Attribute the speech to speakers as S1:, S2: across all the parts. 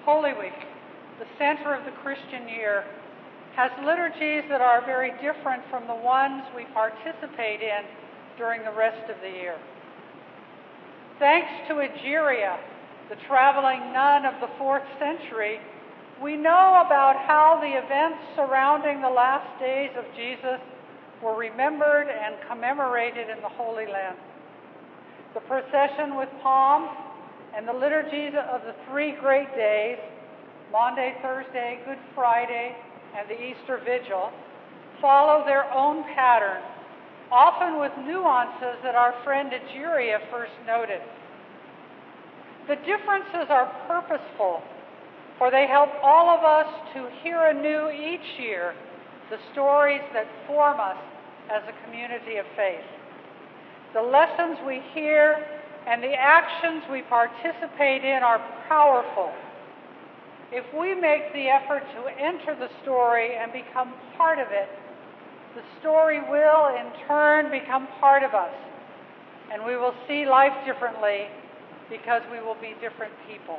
S1: Holy Week, the center of the Christian year, has liturgies that are very different from the ones we participate in during the rest of the year. Thanks to Egeria, the traveling nun of the 4th century, we know about how the events surrounding the last days of Jesus were remembered and commemorated in the Holy Land. The procession with palms and the liturgies of the 3 great days, Maundy, Thursday, Good Friday, and the Easter Vigil, follow their own pattern, often with nuances that our friend Egeria first noted. The differences are purposeful, for they help all of us to hear anew each year the stories that form us as a community of faith. The lessons we hear and the actions we participate in are powerful. If we make the effort to enter the story and become part of it, the story will in turn become part of us, and we will see life differently because we will be different people.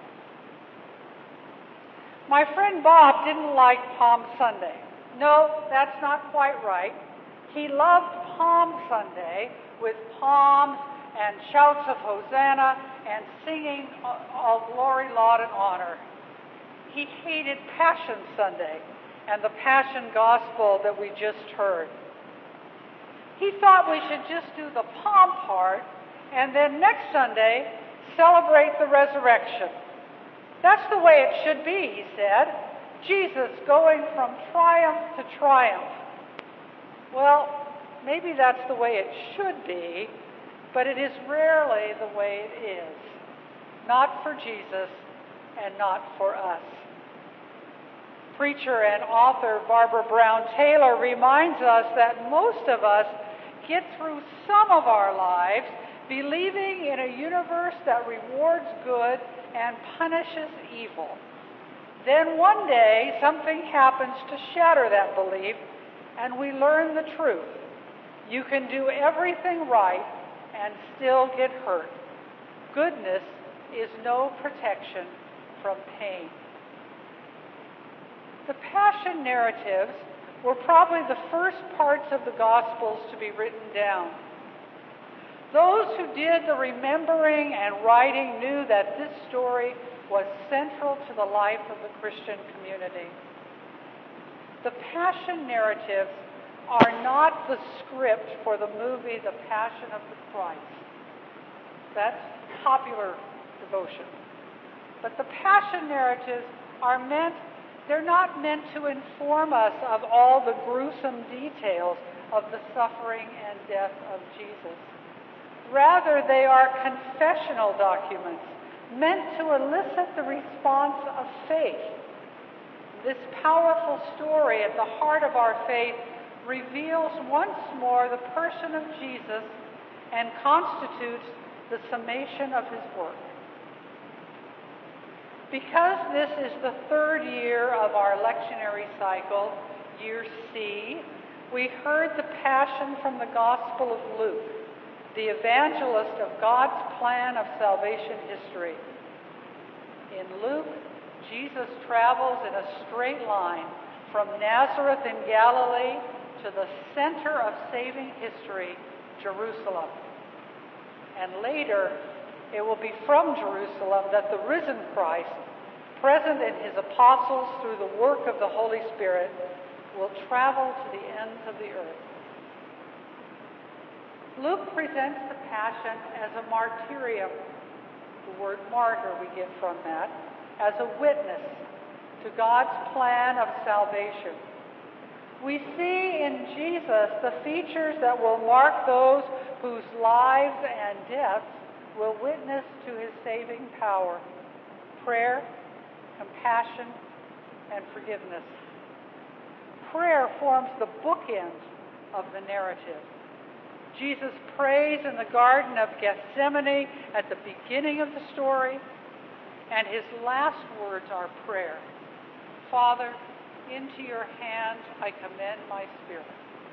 S1: My friend Bob didn't like Palm Sunday. No, that's not quite right. He loved Palm Sunday with palms and shouts of Hosanna and singing all glory, laud, and honor. He hated Passion Sunday and the Passion Gospel that we just heard. He thought we should just do the palm part and then next Sunday celebrate the resurrection. That's the way it should be, he said. Jesus going from triumph to triumph. Well, maybe that's the way it should be, but it is rarely the way it is. Not for Jesus and not for us. Preacher and author Barbara Brown Taylor reminds us that most of us get through some of our lives believing in a universe that rewards good and punishes evil. Then one day something happens to shatter that belief and we learn the truth. You can do everything right and still get hurt. Goodness is no protection from pain. The Passion narratives were probably the first parts of the Gospels to be written down. Those who did the remembering and writing knew that this story was central to the life of the Christian community. The Passion narratives are not the script for the movie The Passion of the Christ. That's popular devotion. But the Passion narratives they're not meant to inform us of all the gruesome details of the suffering and death of Jesus. Rather, they are confessional documents meant to elicit the response of faith. This powerful story at the heart of our faith reveals once more the person of Jesus and constitutes the summation of his work. Because this is the 3rd year of our lectionary cycle, year C, we heard the Passion from the Gospel of Luke, the evangelist of God's plan of salvation history. In Luke, Jesus travels in a straight line from Nazareth in Galilee to the center of saving history, Jerusalem. And later, it will be from Jerusalem that the risen Christ, present in his apostles through the work of the Holy Spirit, will travel to the ends of the earth. Luke presents the Passion as a martyrium. The word martyr we get from that, as a witness to God's plan of salvation. We see in Jesus the features that will mark those whose lives and deaths will witness to his saving power: prayer, compassion, and forgiveness. Prayer forms the bookend of the narrative. Jesus prays in the Garden of Gethsemane at the beginning of the story, and his last words are prayer. Father, into your hands I commend my spirit.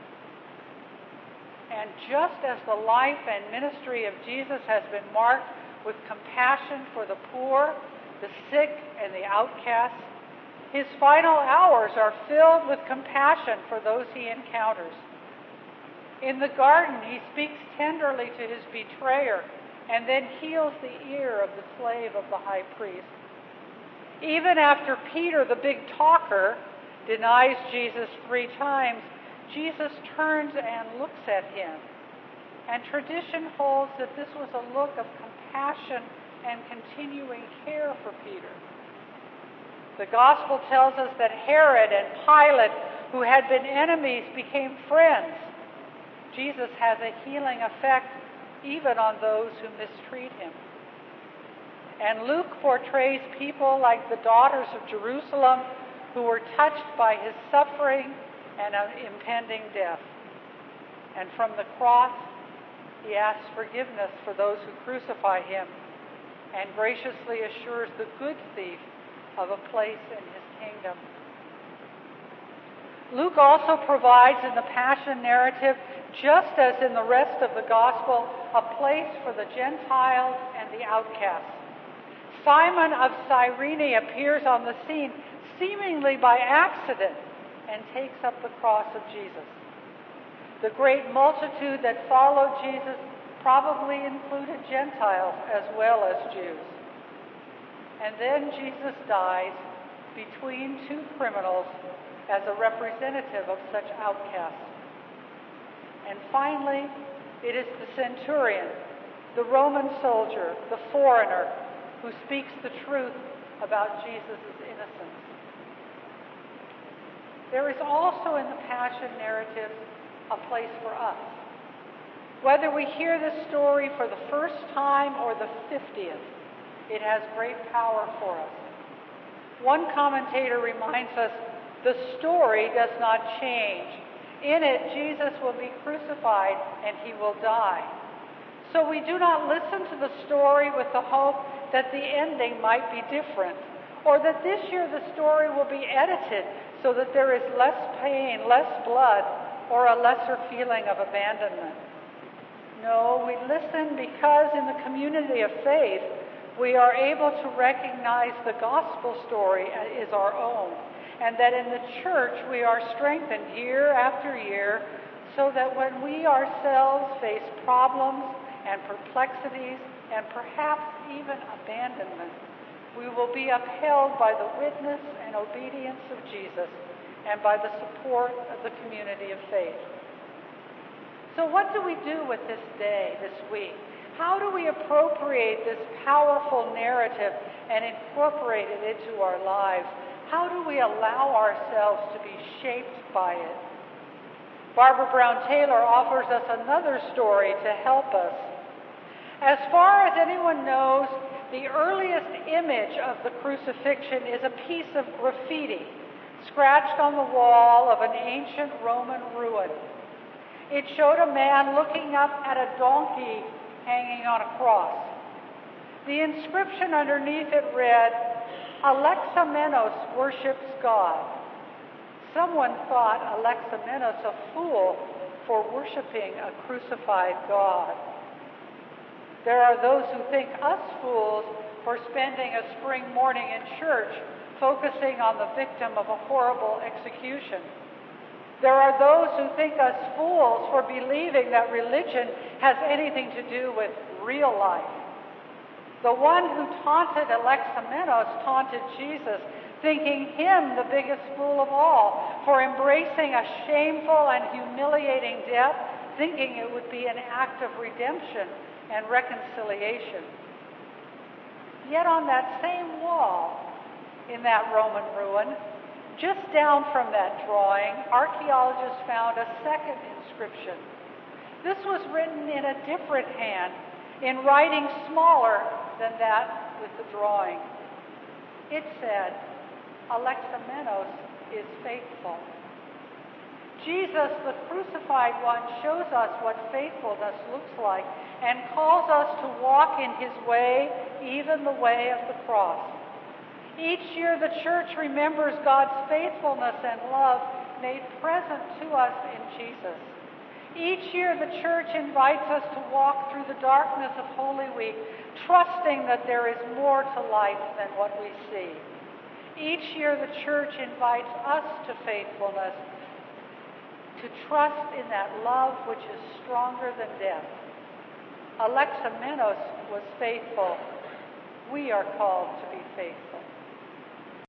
S1: And just as the life and ministry of Jesus has been marked with compassion for the poor, the sick, and the outcasts. His final hours are filled with compassion for those he encounters. In the garden, he speaks tenderly to his betrayer and then heals the ear of the slave of the high priest. Even after Peter, the big talker, denies Jesus 3 times, Jesus turns and looks at him. And tradition holds that this was a look of compassion and continuing care for Peter. The gospel tells us that Herod and Pilate, who had been enemies, became friends. Jesus has a healing effect even on those who mistreat him. And Luke portrays people like the daughters of Jerusalem who were touched by his suffering and impending death. And from the cross, he asks forgiveness for those who crucify him and graciously assures the good thief of a place in his kingdom. Luke also provides in the Passion narrative, just as in the rest of the Gospel, a place for the Gentiles and the outcasts. Simon of Cyrene appears on the scene seemingly by accident and takes up the cross of Jesus. The great multitude that followed Jesus probably included Gentiles as well as Jews. And then Jesus dies between 2 criminals as a representative of such outcasts. And finally, it is the centurion, the Roman soldier, the foreigner, who speaks the truth about Jesus' innocence. There is also in the Passion narrative a place for us. Whether we hear this story for the first time or the 50th, it has great power for us. One commentator reminds us, the story does not change. In it, Jesus will be crucified and he will die. So we do not listen to the story with the hope that the ending might be different, or that this year the story will be edited so that there is less pain, less blood, or a lesser feeling of abandonment. No, we listen because in the community of faith, we are able to recognize the gospel story is our own, and that in the church we are strengthened year after year so that when we ourselves face problems and perplexities and perhaps even abandonment, we will be upheld by the witness and obedience of Jesus and by the support of the community of faith. So what do we do with this day, this week? How do we appropriate this powerful narrative and incorporate it into our lives? How do we allow ourselves to be shaped by it? Barbara Brown Taylor offers us another story to help us. As far as anyone knows, the earliest image of the crucifixion is a piece of graffiti scratched on the wall of an ancient Roman ruin. It showed a man looking up at a donkey hanging on a cross. The inscription underneath it read, "Alexamenos worships God." Someone thought Alexamenos a fool for worshiping a crucified God. There are those who think us fools for spending a spring morning in church focusing on the victim of a horrible execution. There are those who think us fools for believing that religion has anything to do with real life. The one who taunted Alexamenos taunted Jesus, thinking him the biggest fool of all for embracing a shameful and humiliating death, thinking it would be an act of redemption and reconciliation. Yet on that same wall in that Roman ruin, just down from that drawing, archaeologists found a second inscription. This was written in a different hand, in writing smaller than that with the drawing. It said, "Alexamenos is faithful." Jesus, the crucified one, shows us what faithfulness looks like and calls us to walk in his way, even the way of the cross. Each year the church remembers God's faithfulness and love made present to us in Jesus. Each year, the Church invites us to walk through the darkness of Holy Week, trusting that there is more to life than what we see. Each year, the Church invites us to faithfulness, to trust in that love which is stronger than death. Alexamenos was faithful. We are called to be faithful.